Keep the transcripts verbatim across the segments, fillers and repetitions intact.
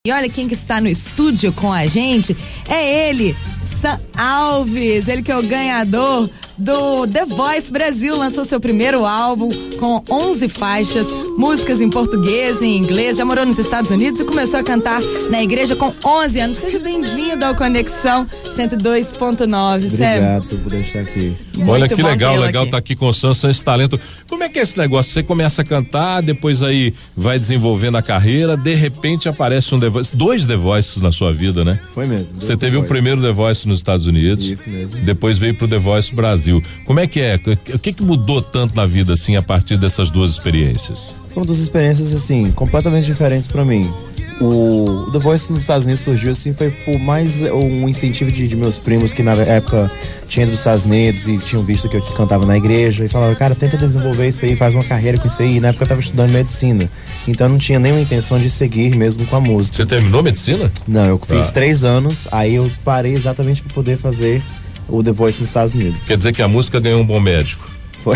E olha quem que está no estúdio com a gente, é ele, Sam Alves, ele que é o ganhador do The Voice Brasil, lançou seu primeiro álbum com onze faixas, músicas em português e em inglês, já morou nos Estados Unidos e começou a cantar na igreja com onze anos. Seja bem-vindo ao Conexão cento e dois ponto nove. Obrigado por poder estar aqui. Muito Olha que legal, legal estar tá aqui com o Sam, esse talento. Como é que é esse negócio? Você começa a cantar, depois aí vai desenvolvendo a carreira, de repente aparece um The Voice, dois The Voices na sua vida, né? Foi mesmo. Você teve o primeiro The Voice nos Estados Unidos. Isso mesmo. Depois veio pro The Voice Brasil. Como é que é? O que que mudou tanto na vida, assim, a partir dessas duas experiências? Foram duas experiências, assim, completamente diferentes pra mim. O The Voice nos Estados Unidos surgiu, assim, foi por mais um incentivo de, de meus primos que na época tinham ido dos Estados Unidos e tinham visto que eu cantava na igreja e falavam, cara, tenta desenvolver isso aí, faz uma carreira com isso aí. E na época eu tava estudando medicina, então eu não tinha nenhuma intenção de seguir mesmo com a música. Você terminou medicina? Não, eu fiz ah. três anos, aí eu parei exatamente pra poder fazer o The Voice nos Estados Unidos. Quer dizer que a música ganhou um bom médico. Foi.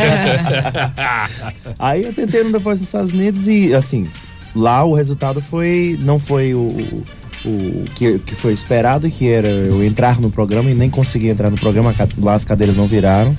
Aí eu tentei no The Voice nos Estados Unidos e, assim, lá o resultado foi, não foi o, o, o que, que foi esperado, que era eu entrar no programa, e nem consegui entrar no programa, lá as cadeiras não viraram.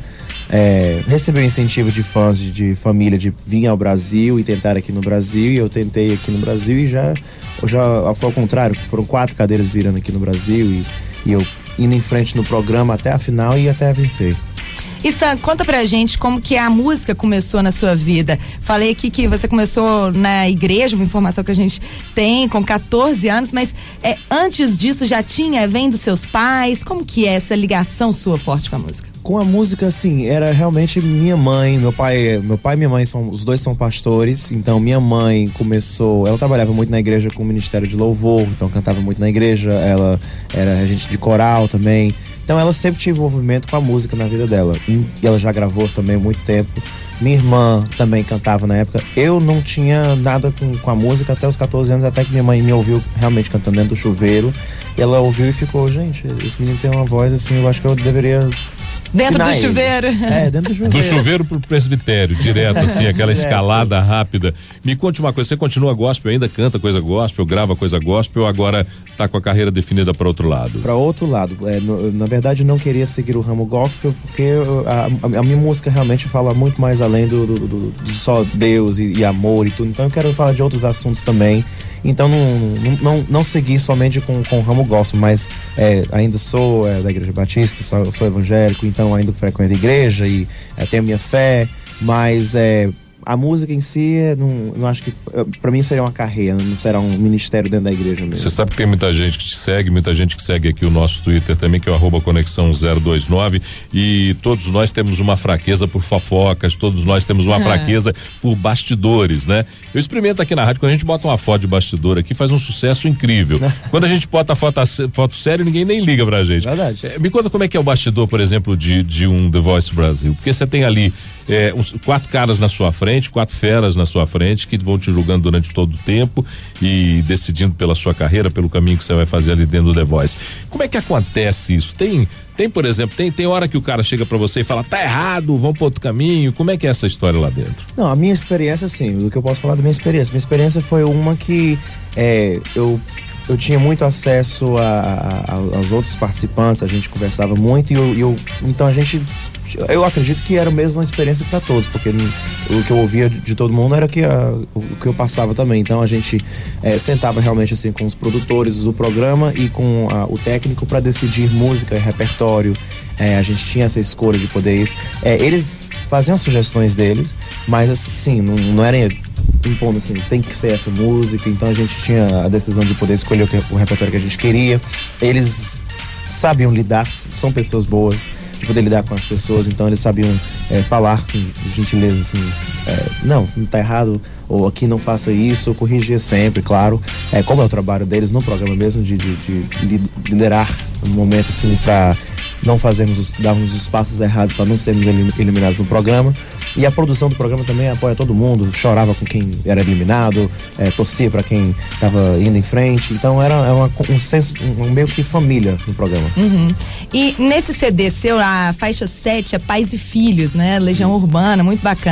É, recebi o incentivo de fãs, de, de família, de vir ao Brasil e tentar aqui no Brasil, e eu tentei aqui no Brasil e já, já foi ao contrário, foram quatro cadeiras virando aqui no Brasil e, e eu indo em frente no programa até a final e até a vencer. E Sam, conta pra gente como que a música começou na sua vida. Falei aqui que você começou na igreja, uma informação que a gente tem, com catorze anos, mas é, antes disso já tinha, vem dos seus pais? Como que é essa ligação sua forte com a música? Com a música, assim, era realmente minha mãe, meu pai, meu pai e minha mãe são, os dois são pastores, então minha mãe começou, ela trabalhava muito na igreja com o ministério de louvor, então cantava muito na igreja, ela era regente de coral também, então ela sempre tinha envolvimento com a música na vida dela, e ela já gravou também há muito tempo. Minha irmã também cantava na época. Eu não tinha nada com, com a música até os catorze anos, até que minha mãe me ouviu realmente cantando dentro do chuveiro. E ela ouviu e ficou, gente, esse menino tem uma voz assim, eu acho que eu deveria... Dentro do chuveiro. É, dentro do chuveiro. Do chuveiro pro presbitério, direto, assim, aquela escalada rápida. Me conte uma coisa, você continua gospel ainda, canta coisa gospel, grava coisa gospel, ou agora tá com a carreira definida para outro lado? Para outro lado. É, no, na verdade, eu não queria seguir o ramo gospel, porque a, a, a minha música realmente fala muito mais além do, do, do, do só Deus e, e amor e tudo. Então eu quero falar de outros assuntos também. Então não, não, não, não segui somente com, com o ramo gospel, mas é, ainda sou é, da Igreja Batista, sou, sou evangélico, então ainda frequento a igreja e é, tenho a minha fé, mas é, a música em si, não, não acho que, pra mim seria uma carreira, não será um ministério dentro da igreja mesmo. Você sabe que tem muita gente que te segue, muita gente que segue aqui o nosso Twitter também, que é o arroba Conexão zero dois nove, e todos nós temos uma fraqueza por fofocas, todos nós temos uma uhum. fraqueza por bastidores, né? Eu experimento aqui na rádio, quando a gente bota uma foto de bastidor aqui, faz um sucesso incrível. Quando a gente bota foto, foto séria, ninguém nem liga pra gente. Verdade. É, me conta como é que é o bastidor, por exemplo, de, de um The Voice Brasil, porque você tem ali é, uns, quatro caras na sua frente, quatro feras na sua frente que vão te julgando durante todo o tempo e decidindo pela sua carreira, pelo caminho que você vai fazer ali dentro do The Voice. Como é que acontece isso? Tem, tem por exemplo, tem, tem hora que o cara chega pra você e fala, tá errado, vamos pra outro caminho. Como é que é essa história lá dentro? Não, a minha experiência, assim, do que eu posso falar da minha experiência. Minha experiência foi uma que é, eu eu tinha muito acesso a, a, aos outros participantes, a gente conversava muito e eu, eu então a gente, eu acredito que era mesmo uma experiência para todos, porque o que eu ouvia de, de todo mundo era que a, o que eu passava também. Então a gente é, sentava realmente assim com os produtores do programa e com a, o técnico para decidir música e repertório. É, a gente tinha essa escolha de poder isso. É, eles faziam as sugestões deles, mas assim, não, não era impondo assim, tem que ser essa música, então a gente tinha a decisão de poder escolher o, que, o repertório que a gente queria. Eles sabiam lidar, são pessoas boas, de poder lidar com as pessoas, então eles sabiam é, falar com gentileza assim, é, não, não tá errado, ou aqui não faça isso, eu corrigia sempre, claro, é, como é o trabalho deles no programa mesmo, de, de, de liderar um momento assim pra não fazermos, darmos os passos errados para não sermos eliminados no programa. E a produção do programa também apoia todo mundo, chorava com quem era eliminado, é, torcia para quem estava indo em frente. Então era, era uma, um senso, um, meio que família no programa. Uhum. E nesse C D seu, a faixa sete é Pais e Filhos, né? Legião Isso. Urbana, muito bacana.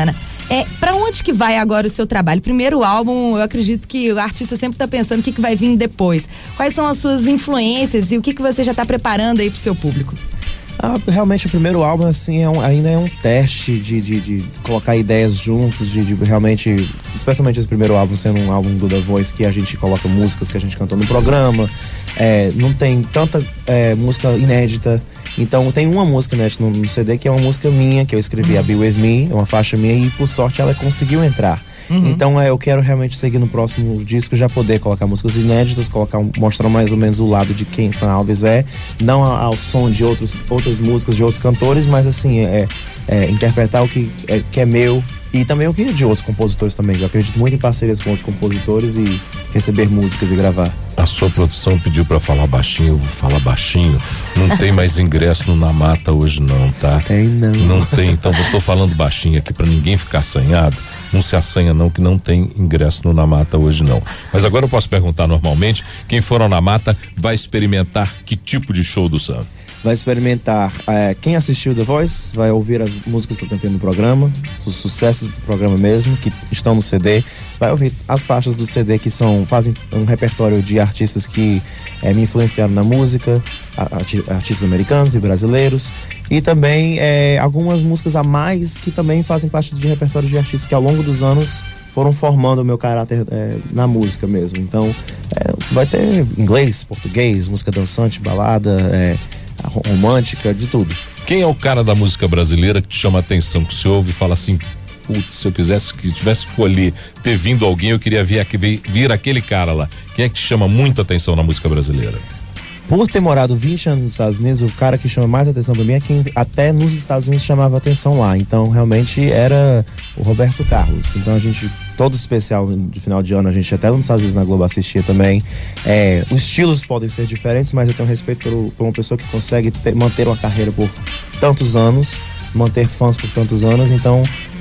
É, pra onde que vai agora o seu trabalho? Primeiro álbum, eu acredito que o artista sempre tá pensando o que, que vai vir depois. Quais são as suas influências e o que, que você já tá preparando aí pro seu público? Ah, realmente o primeiro álbum assim é um, ainda é um teste de, de, de colocar ideias juntos, de, de realmente, especialmente esse primeiro álbum sendo um álbum do The Voice que a gente coloca músicas que a gente cantou no programa, é, não tem tanta é, música inédita, então tem uma música inédita no, no C D que é uma música minha, que eu escrevi, uhum. a Be With Me, é uma faixa minha e por sorte ela conseguiu entrar. Uhum. Então é, eu quero realmente seguir no próximo disco, já poder colocar músicas inéditas, colocar, mostrar mais ou menos o lado de quem Sam Alves é, não ao som de outros, outras músicas de outros cantores, mas assim, é, é interpretar o que é, que é meu e também o que é de outros compositores também. Eu acredito muito em parcerias com outros compositores e receber músicas e gravar. A sua produção pediu pra falar baixinho, eu vou falar baixinho. Não tem mais ingresso no Na Mata hoje não, tá? Tem não. Não tem, então eu tô falando baixinho aqui pra ninguém ficar assanhado. Não se assanha não, que não tem ingresso no Na Mata hoje não. Mas agora eu posso perguntar normalmente, quem for ao Na Mata vai experimentar que tipo de show do Sam? Vai experimentar, é, quem assistiu The Voice vai ouvir as músicas que eu cantei no programa, os sucessos do programa mesmo, que estão no C D, vai ouvir as faixas do C D que são, fazem um repertório de artistas que é, me influenciaram na música, arti- artistas americanos e brasileiros, e também é, algumas músicas a mais que também fazem parte de repertório de artistas que ao longo dos anos foram formando o meu caráter é, na música mesmo. Então é, vai ter inglês, português, música dançante, balada, é, romântica, de tudo. Quem é o cara da música brasileira que te chama a atenção, que você ouve e fala assim, putz, se eu quisesse, que tivesse que escolher ter vindo alguém, eu queria vir, vir, vir aquele cara lá. Quem é que te chama muito atenção na música brasileira? Por ter morado vinte anos nos Estados Unidos, o cara que chama mais atenção pra mim é quem até nos Estados Unidos chamava atenção lá. Então, realmente, era o Roberto Carlos. Então, a gente, todo especial de final de ano, a gente até nos Estados Unidos na Globo assistia também. É, os estilos podem ser diferentes, mas eu tenho respeito por, por uma pessoa que consegue ter, manter uma carreira por tantos anos, manter fãs por tantos anos. Então,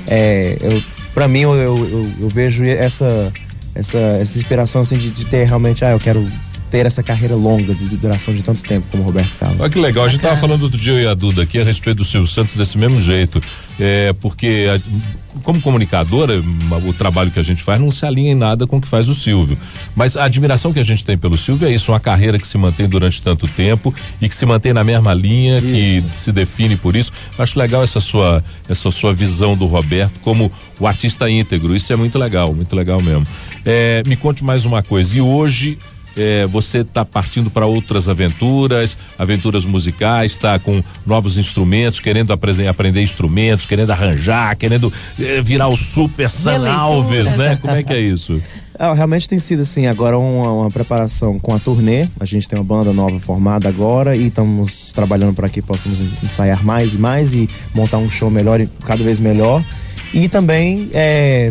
é, eu, pra mim, eu, eu, eu, eu vejo essa, essa, essa inspiração assim, de, de ter realmente, ah, eu quero ter essa carreira longa de duração de tanto tempo como Roberto Carlos. Olha que legal, a gente tava falando outro dia eu e a Duda aqui a respeito do Silvio Santos desse mesmo jeito, é, porque a, como comunicadora o trabalho que a gente faz não se alinha em nada com o que faz o Silvio, mas a admiração que a gente tem pelo Silvio é isso, uma carreira que se mantém durante tanto tempo e que se mantém na mesma linha, isso. Que se define por isso. Acho legal essa sua, essa sua visão do Roberto como o artista íntegro, isso é muito legal, muito legal mesmo. É, me conte mais uma coisa, e hoje É, você está partindo para outras aventuras, aventuras musicais, está com novos instrumentos, querendo aprender, aprender instrumentos, querendo arranjar, querendo é, virar o super Sam Alves, né? Como é que é isso? É, realmente tem sido assim, agora uma, uma preparação com a turnê, a gente tem uma banda nova formada agora e estamos trabalhando para que possamos ensaiar mais e mais e montar um show melhor e cada vez melhor. E também é,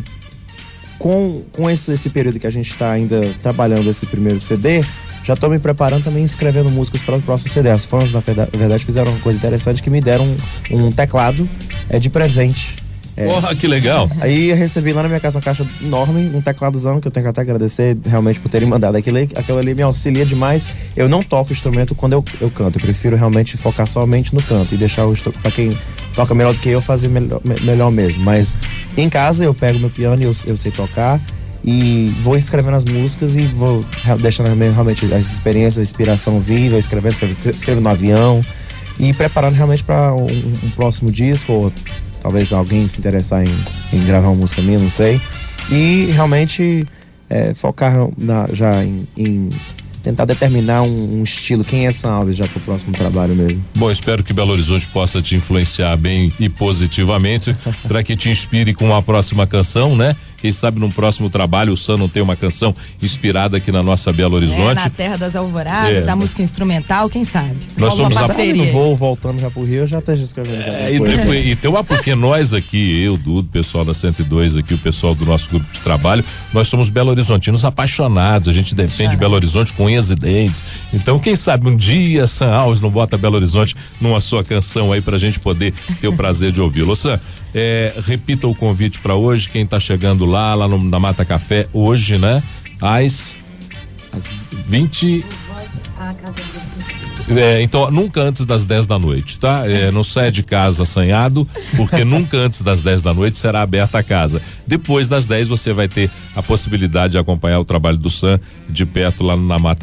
Com, com esse, esse período que a gente está ainda trabalhando esse primeiro C D, já estou me preparando também, escrevendo músicas para o próximo C D. As fãs, na verdade, fizeram uma coisa interessante que me deram um, um teclado é, de presente. É, Porra, que legal! Aí eu recebi lá na minha casa uma caixa enorme, um tecladozão, que eu tenho que até agradecer realmente por terem mandado. Aquilo, aquilo ali me auxilia demais. Eu não toco instrumento quando eu, eu canto, eu prefiro realmente focar somente no canto e deixar o instrumento para quem toca melhor do que eu fazer melhor, melhor mesmo. Mas em casa eu pego meu piano e eu, eu sei tocar e vou escrevendo as músicas e vou deixando realmente as experiências, a inspiração viva, escrevendo, escrevendo, escrevendo no avião e preparando realmente para um, um próximo disco, ou talvez alguém se interessar em, em gravar uma música minha, não sei. E realmente é, focar na, já em, em tentar determinar um, um estilo, quem é Sam Alves já pro próximo trabalho mesmo. Bom, espero que Belo Horizonte possa te influenciar bem e positivamente para que te inspire com a próxima canção, né? Quem sabe num próximo trabalho o Sam não tem uma canção inspirada aqui na nossa Belo Horizonte. É, na Terra das Alvoradas, é. da música instrumental, quem sabe? Nós somos a no voo, voltando já pro Rio, eu já esteja escrevendo. É, e, depois, e tem uma, porque nós aqui, eu, Dudu, o pessoal da cento e dois aqui, o pessoal do nosso grupo de trabalho, nós somos Belo Horizontinos apaixonados, a gente defende Belo Horizonte com unhas e dentes. Então, quem sabe um dia Sam Alves não bota Belo Horizonte numa sua canção aí pra gente poder ter o prazer de ouvi-lo. Sam, é, repita o convite pra hoje, quem tá chegando lá, lá no, na Mata Café, hoje, né? Às, às vinte. É, então, nunca antes das dez da noite, tá? É, não saia de casa assanhado, porque nunca antes das dez da noite será aberta a casa. Depois das dez você vai ter a possibilidade de acompanhar o trabalho do Sam de perto lá na Mata